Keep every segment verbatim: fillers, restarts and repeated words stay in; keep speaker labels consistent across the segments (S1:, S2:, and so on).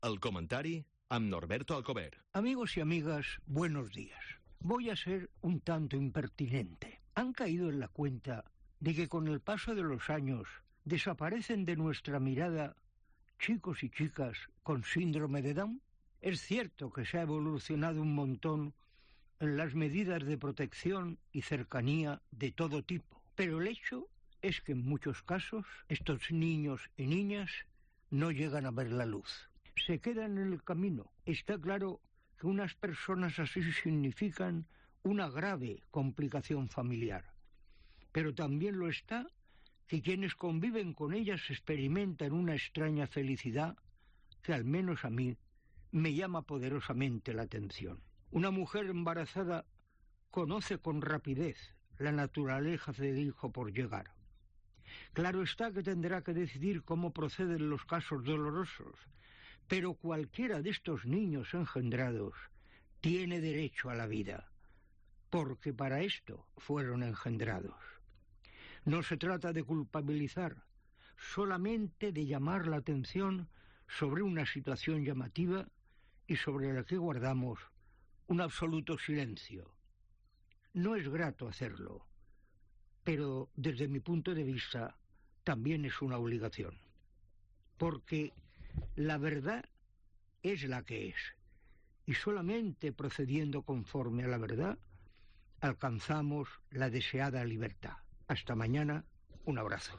S1: El comentari amb Norberto Alcover.
S2: Amigos y amigas, buenos días. Voy a ser un tanto impertinente. ¿Han caído en la cuenta de que con el paso de los años desaparecen de nuestra mirada chicos y chicas con síndrome de Down? Es cierto que se ha evolucionado un montón en las medidas de protección y cercanía de todo tipo, pero el hecho es que en muchos casos estos niños y niñas no llegan a ver la luz. Se quedan en el camino. Está claro que unas personas así significan una grave complicación familiar, pero también lo está que quienes conviven con ellas experimentan una extraña felicidad que al menos a mí me llama poderosamente la atención. Una mujer embarazada conoce con rapidez la naturaleza del hijo por llegar. Claro está que tendrá que decidir cómo proceden los casos dolorosos, pero cualquiera de estos niños engendrados tiene derecho a la vida, porque para esto fueron engendrados. No se trata de culpabilizar, solamente de llamar la atención sobre una situación llamativa y sobre la que guardamos un absoluto silencio. No es grato hacerlo, pero desde mi punto de vista también es una obligación, porque la verdad es la que es, y solamente procediendo conforme a la verdad alcanzamos la deseada libertad. Hasta mañana, un abrazo.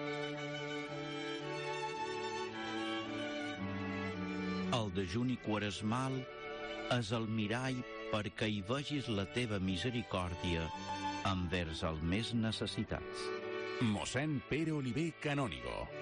S3: El dejuni quaresmal és el mirall perquè hi vegis la teva misericòrdia envers els més necessitats.
S4: Mossèn Pere Oliver Canónigo.